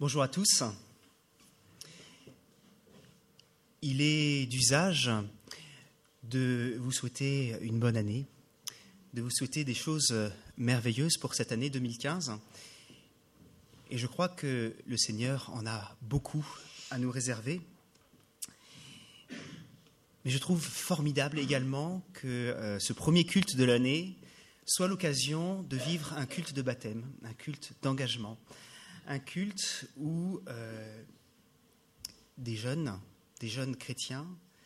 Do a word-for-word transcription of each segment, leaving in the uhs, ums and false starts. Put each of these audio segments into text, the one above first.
Bonjour à tous. Il est d'usage de vous souhaiter une bonne année, de vous souhaiter des choses merveilleuses pour cette année deux mille quinze. Et je crois que le Seigneur en a beaucoup à nous réserver. Mais je trouve formidable également que euh, ce premier culte de l'année soit l'occasion de vivre un culte de baptême, un culte d'engagement, un culte où euh, des jeunes, des jeunes chrétiens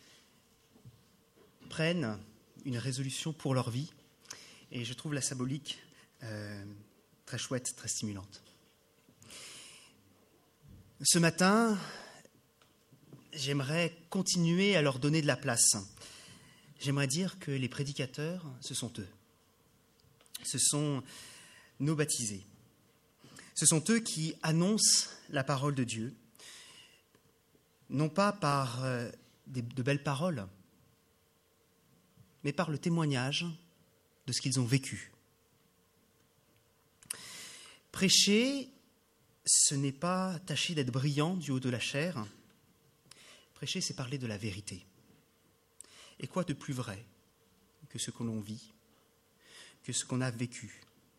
prennent une résolution pour leur vie. Et je trouve la symbolique euh, très chouette, très stimulante. Ce matin, j'aimerais continuer à leur donner de la place. J'aimerais dire que les prédicateurs, ce sont eux. Ce sont nos baptisés. Ce sont eux qui annoncent la parole de Dieu, non pas par euh, des, de belles paroles, mais par le témoignage de ce qu'ils ont vécu. Prêcher, ce n'est pas tâcher d'être brillant du haut de la chair. Prêcher, c'est parler de la vérité. Et quoi de plus vrai que ce que l'on vit, que ce qu'on a vécu?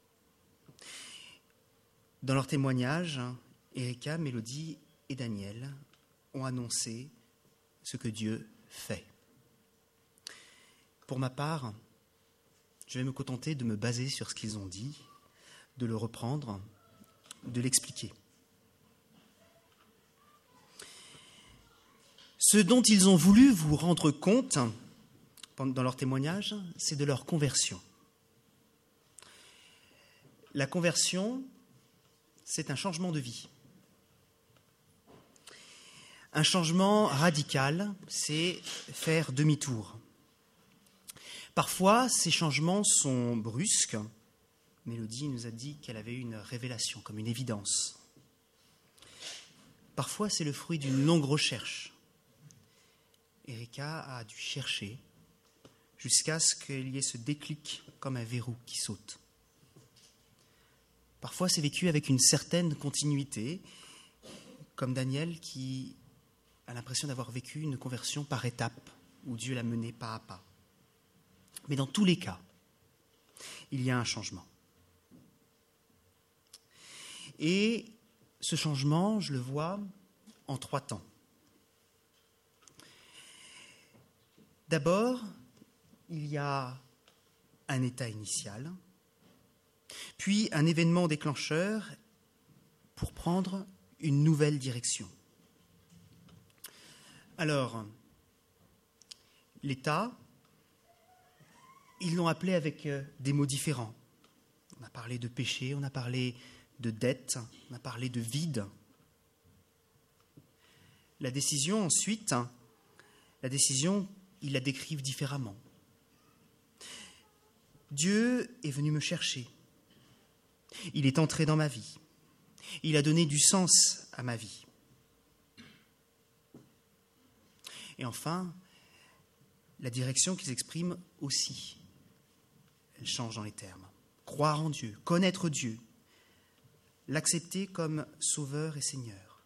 Dans leur témoignage, Erika, Mélodie et Daniel ont annoncé ce que Dieu fait. Pour ma part, je vais me contenter de me baser sur ce qu'ils ont dit, de le reprendre, de l'expliquer. Ce dont ils ont voulu vous rendre compte dans leur témoignage, c'est de leur conversion. La conversion, c'est un changement de vie. Un changement radical, c'est faire demi-tour. Parfois, ces changements sont brusques. Mélodie nous a dit qu'elle avait eu une révélation, comme une évidence. Parfois, c'est le fruit d'une longue recherche. Erika a dû chercher jusqu'à ce qu'il y ait ce déclic comme un verrou qui saute. Parfois, c'est vécu avec une certaine continuité, comme Daniel qui a l'impression d'avoir vécu une conversion par étapes, où Dieu l'a mené pas à pas. Mais dans tous les cas, il y a un changement. Et ce changement, je le vois en trois temps. D'abord, il y a un état initial, puis un événement déclencheur pour prendre une nouvelle direction. Alors, l'état, ils l'ont appelé avec des mots différents. On a parlé de péché, on a parlé de dette, on a parlé de vide. La décision ensuite, la décision, ils la décrivent différemment. Dieu est venu me chercher. Il est entré dans ma vie. Il a donné du sens à ma vie. Et enfin, la direction qu'ils expriment aussi, elle change dans les termes. Croire en Dieu, connaître Dieu, l'accepter comme Sauveur et Seigneur.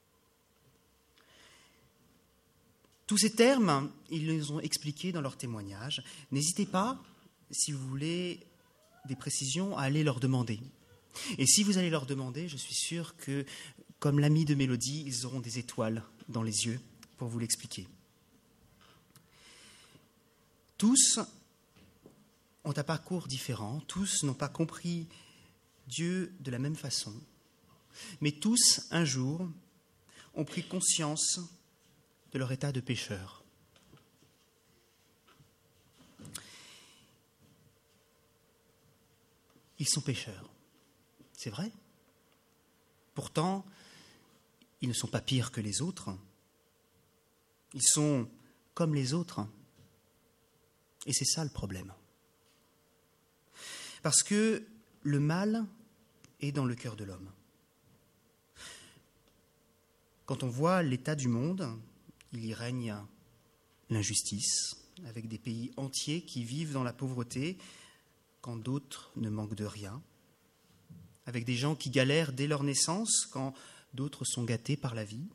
Tous ces termes, ils les ont expliqués dans leur témoignage. N'hésitez pas, si vous voulez des précisions, à aller leur demander. Et si vous allez leur demander, je suis sûr que, comme l'ami de Mélodie, ils auront des étoiles dans les yeux pour vous l'expliquer. Tous ont un parcours différent, tous n'ont pas compris Dieu de la même façon, mais tous, un jour, ont pris conscience de leur état de pécheur. Ils sont pécheurs, c'est vrai. Pourtant, ils ne sont pas pires que les autres. Ils sont comme les autres. Et c'est ça le problème. Parce que le mal est dans le cœur de l'homme. Quand on voit l'état du monde, il y règne l'injustice, avec des pays entiers qui vivent dans la pauvreté quand d'autres ne manquent de rien, avec des gens qui galèrent dès leur naissance quand d'autres sont gâtés par la vie.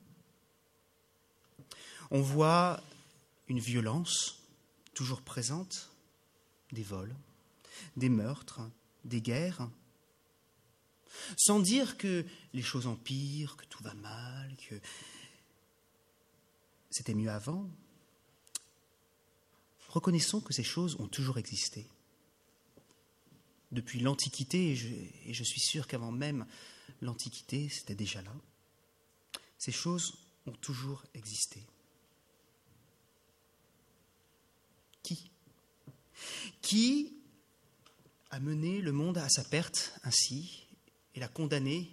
On voit une violence toujours présente, des vols, des meurtres, des guerres, sans dire que les choses empirent, que tout va mal, que c'était mieux avant. Reconnaissons que ces choses ont toujours existé. Depuis l'Antiquité, et je, et je suis sûr qu'avant même l'Antiquité, c'était déjà là, ces choses ont toujours existé. Qui ? Qui a mené le monde à sa perte ainsi et l'a condamné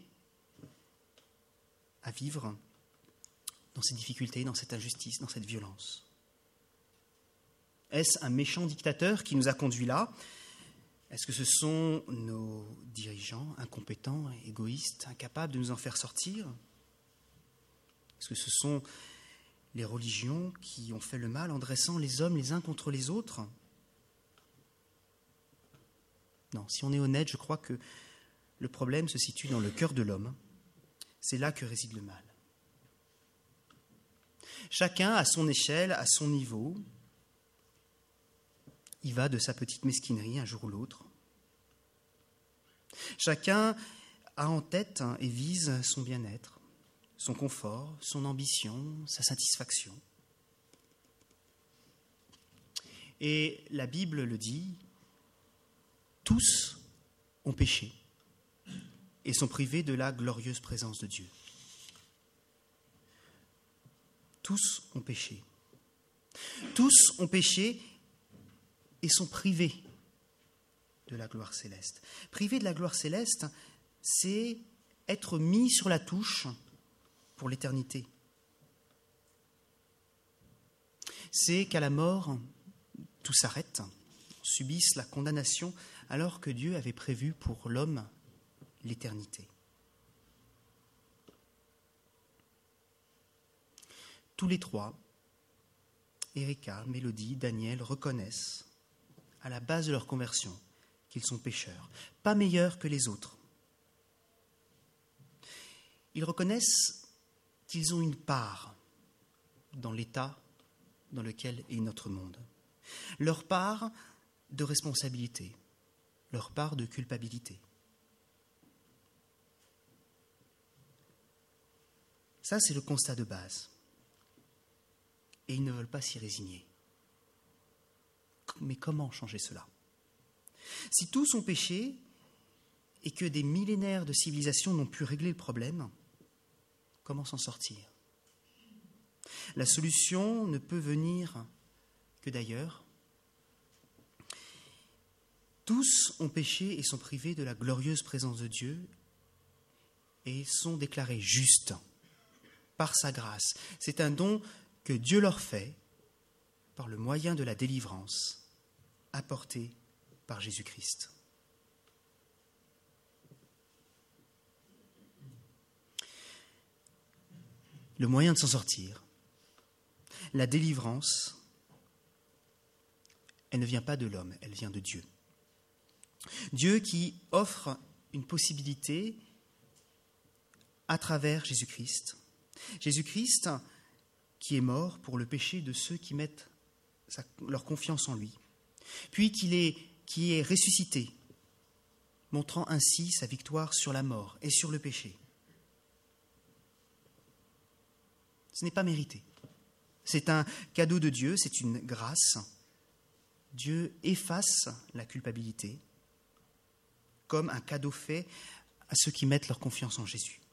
à vivre dans ces difficultés, dans cette injustice, dans cette violence ? Est-ce un méchant dictateur qui nous a conduits là ? Est-ce que ce sont nos dirigeants incompétents, égoïstes, incapables de nous en faire sortir ? Est-ce que ce sont les religions qui ont fait le mal en dressant les hommes les uns contre les autres ? Non, si on est honnête, je crois que le problème se situe dans le cœur de l'homme. C'est là que réside le mal. Chacun, à son échelle, à son niveau, il va de sa petite mesquinerie un jour ou l'autre. Chacun a en tête et vise son bien-être, son confort, son ambition, sa satisfaction. Et la Bible le dit, tous ont péché et sont privés de la glorieuse présence de Dieu. Tous ont péché. Tous ont péché et sont privés de la gloire céleste. Privés de la gloire céleste, c'est être mis sur la touche pour l'éternité. C'est qu'à la mort, tout s'arrête, on subisse la condamnation alors que Dieu avait prévu pour l'homme l'éternité. Tous les trois, Erika, Mélodie, Daniel, reconnaissent à la base de leur conversion qu'ils sont pécheurs, pas meilleurs que les autres. Ils reconnaissent qu'ils ont une part dans l'état dans lequel est notre monde. Leur part de responsabilité, leur part de culpabilité. Ça, c'est le constat de base. Et ils ne veulent pas s'y résigner. Mais comment changer cela ? Si tous ont péché et que des millénaires de civilisation n'ont pu régler le problème, comment s'en sortir ? La solution ne peut venir que d'ailleurs. Tous ont péché et sont privés de la glorieuse présence de Dieu et sont déclarés justes par sa grâce. C'est un don que Dieu leur fait par le moyen de la délivrance apportée par Jésus-Christ. Le moyen de s'en sortir, la délivrance, elle ne vient pas de l'homme, elle vient de Dieu. Dieu qui offre une possibilité à travers Jésus-Christ. Jésus-Christ qui est mort pour le péché de ceux qui mettent sa, leur confiance en lui, puis qu'il est, qui est ressuscité, montrant ainsi sa victoire sur la mort et sur le péché. Ce n'est pas mérité. C'est un cadeau de Dieu, c'est une grâce. Dieu efface la culpabilité comme un cadeau fait à ceux qui mettent leur confiance en Jésus.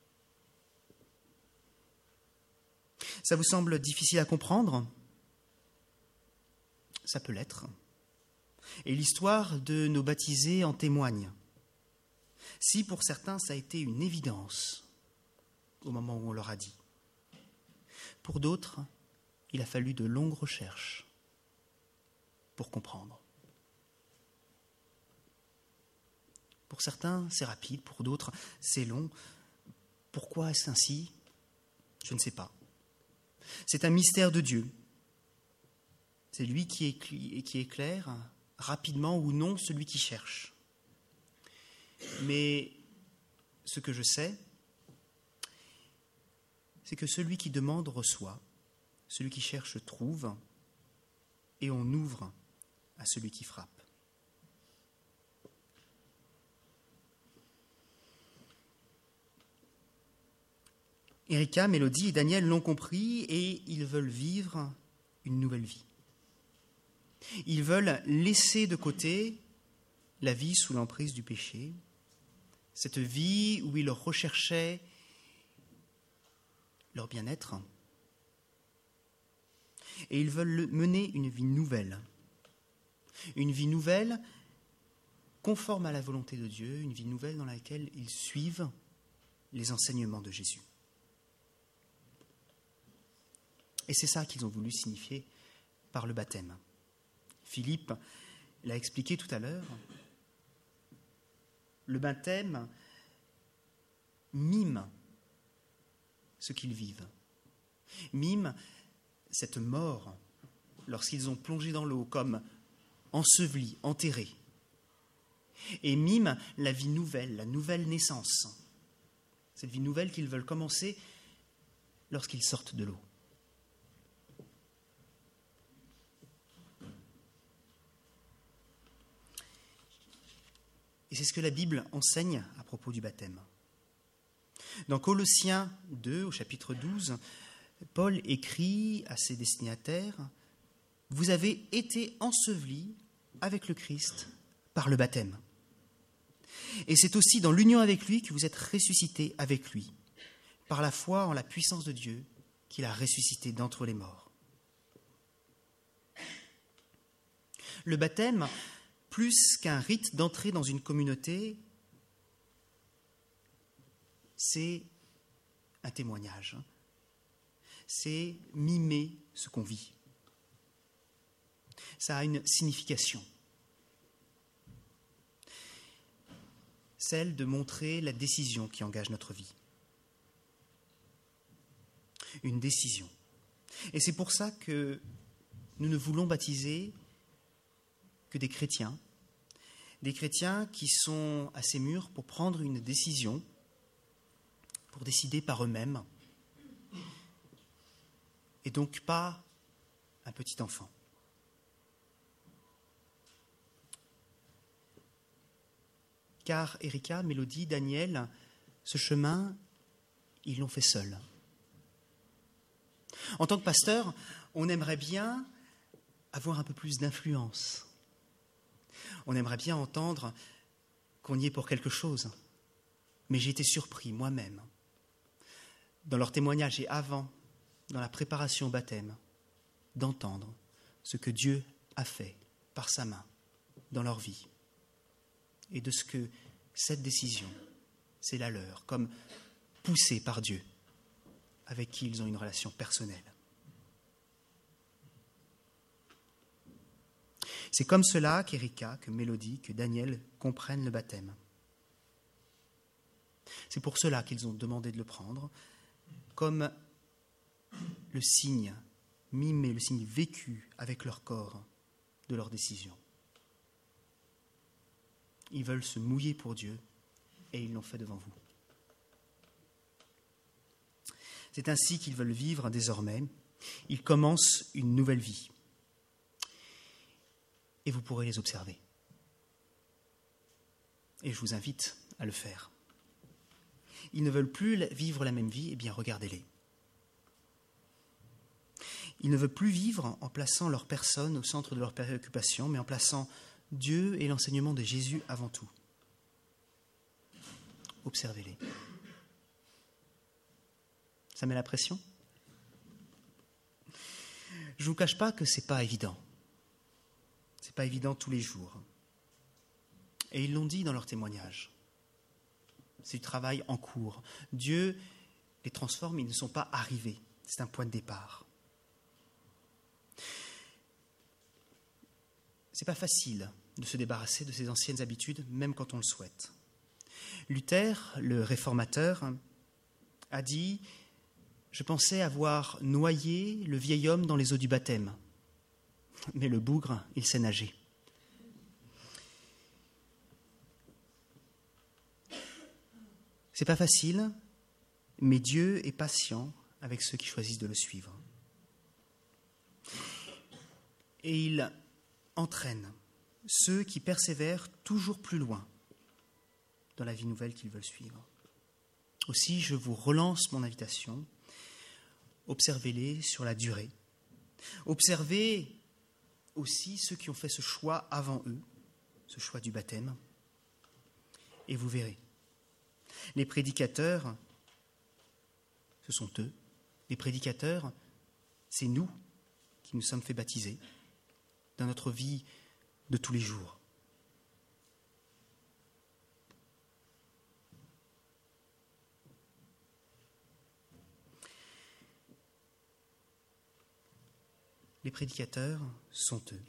Ça vous semble difficile à comprendre ? Ça peut l'être. Et l'histoire de nos baptisés en témoigne. Si pour certains ça a été une évidence au moment où on leur a dit, pour d'autres, il a fallu de longues recherches pour comprendre. Pour certains, c'est rapide, pour d'autres, c'est long. Pourquoi est-ce ainsi ? Je ne sais pas. C'est un mystère de Dieu. C'est lui qui éclaire rapidement ou non celui qui cherche. Mais ce que je sais, c'est que celui qui demande reçoit, celui qui cherche trouve, et on ouvre à celui qui frappe. Erika, Mélodie et Daniel l'ont compris et ils veulent vivre une nouvelle vie. Ils veulent laisser de côté la vie sous l'emprise du péché, cette vie où ils recherchaient leur bien-être, et ils veulent mener une vie nouvelle, une vie nouvelle conforme à la volonté de Dieu, une vie nouvelle dans laquelle ils suivent les enseignements de Jésus. Et c'est ça qu'ils ont voulu signifier par le baptême. Philippe l'a expliqué tout à l'heure. Le baptême mime ce qu'ils vivent, mime cette mort lorsqu'ils ont plongé dans l'eau comme ensevelis, enterrés, et mime la vie nouvelle, la nouvelle naissance, cette vie nouvelle qu'ils veulent commencer lorsqu'ils sortent de l'eau. Et c'est ce que la Bible enseigne à propos du baptême. Dans Colossiens deux, au chapitre douze, Paul écrit à ses destinataires « Vous avez été ensevelis avec le Christ par le baptême. Et c'est aussi dans l'union avec lui que vous êtes ressuscités avec lui, par la foi en la puissance de Dieu qu'il a ressuscité d'entre les morts. » Le baptême, plus qu'un rite d'entrée dans une communauté, c'est un témoignage. C'est mimer ce qu'on vit. Ça a une signification. Celle de montrer la décision qui engage notre vie. Une décision. Et c'est pour ça que nous ne voulons baptiser que des chrétiens, des chrétiens qui sont assez mûrs pour prendre une décision, pour décider par eux-mêmes, et donc pas un petit enfant. Car Erika, Mélodie, Daniel, ce chemin, ils l'ont fait seuls. En tant que pasteur, on aimerait bien avoir un peu plus d'influence. On aimerait bien entendre qu'on y est pour quelque chose. Mais j'ai été surpris moi-même, dans leur témoignage et avant, dans la préparation au baptême, d'entendre ce que Dieu a fait par sa main dans leur vie. Et de ce que cette décision, c'est la leur, comme poussée par Dieu, avec qui ils ont une relation personnelle. C'est comme cela qu'Erika, que Mélodie, que Daniel comprennent le baptême. C'est pour cela qu'ils ont demandé de le prendre, comme le signe mimé, le signe vécu avec leur corps de leur décision. Ils veulent se mouiller pour Dieu et ils l'ont fait devant vous. C'est ainsi qu'ils veulent vivre désormais. Ils commencent une nouvelle vie. Et vous pourrez les observer. Et je vous invite à le faire. Ils ne veulent plus vivre la même vie, eh bien regardez-les. Ils ne veulent plus vivre en plaçant leur personne au centre de leurs préoccupations, mais en plaçant Dieu et l'enseignement de Jésus avant tout. Observez-les. Ça met la pression ? Je ne vous cache pas que ce n'est pas évident. Ce n'est pas évident tous les jours. Et ils l'ont dit dans leur témoignage. C'est du travail en cours. Dieu les transforme, ils ne sont pas arrivés. C'est un point de départ. Ce n'est pas facile de se débarrasser de ces anciennes habitudes, même quand on le souhaite. Luther, le réformateur, a dit « Je pensais avoir noyé le vieil homme dans les eaux du baptême, mais le bougre, il sait nager. » C'est pas facile, mais Dieu est patient avec ceux qui choisissent de le suivre. Et il entraîne ceux qui persévèrent toujours plus loin dans la vie nouvelle qu'ils veulent suivre. Aussi, je vous relance mon invitation. Observez-les sur la durée. Observez aussi ceux qui ont fait ce choix avant eux, ce choix du baptême. Et vous verrez, les prédicateurs, ce sont eux. Les prédicateurs, c'est nous qui nous sommes fait baptiser dans notre vie de tous les jours. Les prédicateurs sont eux.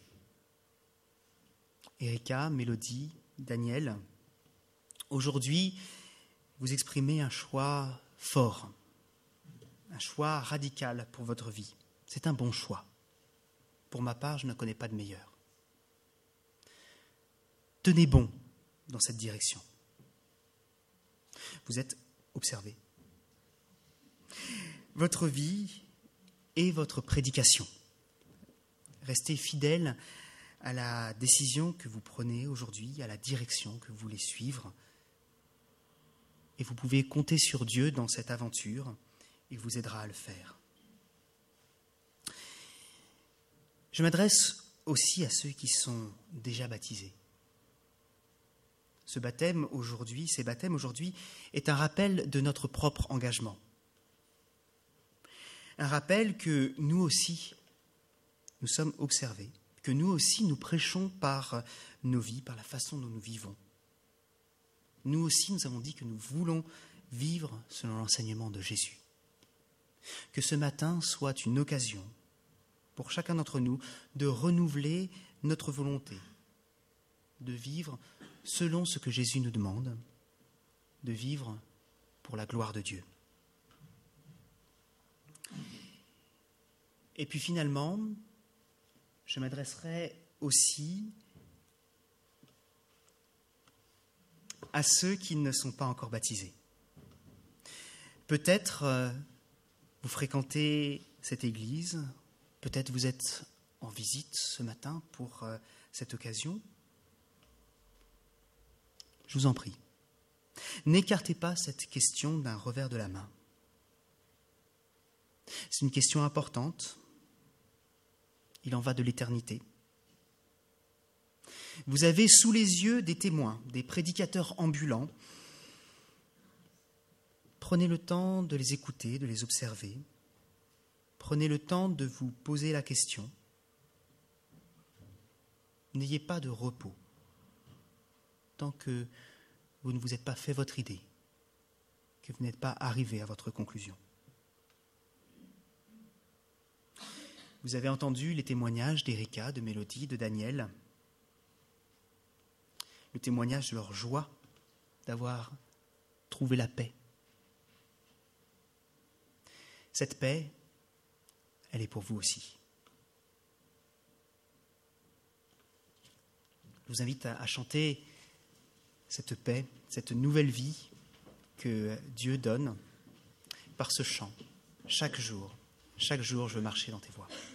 Erika, Mélodie, Daniel, aujourd'hui, vous exprimez un choix fort, un choix radical pour votre vie. C'est un bon choix. Pour ma part, je ne connais pas de meilleur. Tenez bon dans cette direction. Vous êtes observés. Votre vie est votre prédication. Restez fidèles à la décision que vous prenez aujourd'hui, à la direction que vous voulez suivre. Et vous pouvez compter sur Dieu dans cette aventure. Il vous aidera à le faire. Je m'adresse aussi à ceux qui sont déjà baptisés. Ce baptême aujourd'hui, ces baptêmes aujourd'hui, est un rappel de notre propre engagement. Un rappel que nous aussi, nous sommes observés, que nous aussi nous prêchons par nos vies, par la façon dont nous vivons. Nous aussi, nous avons dit que nous voulons vivre selon l'enseignement de Jésus. Que ce matin soit une occasion pour chacun d'entre nous de renouveler notre volonté, de vivre selon ce que Jésus nous demande, de vivre pour la gloire de Dieu. Et puis finalement, je m'adresserai aussi à ceux qui ne sont pas encore baptisés. Peut-être euh, vous fréquentez cette église, peut-être vous êtes en visite ce matin pour euh, cette occasion. Je vous en prie, n'écartez pas cette question d'un revers de la main. C'est une question importante. Il en va de l'éternité. Vous avez sous les yeux des témoins, des prédicateurs ambulants. Prenez le temps de les écouter, de les observer. Prenez le temps de vous poser la question. N'ayez pas de repos tant que vous ne vous êtes pas fait votre idée, que vous n'êtes pas arrivé à votre conclusion. Vous avez entendu les témoignages d'Erika, de Mélodie, de Daniel, le témoignage de leur joie d'avoir trouvé la paix. Cette paix, elle est pour vous aussi. Je vous invite à, à chanter cette paix, cette nouvelle vie que Dieu donne par ce chant. Chaque jour, chaque jour, je veux marcher dans tes voies.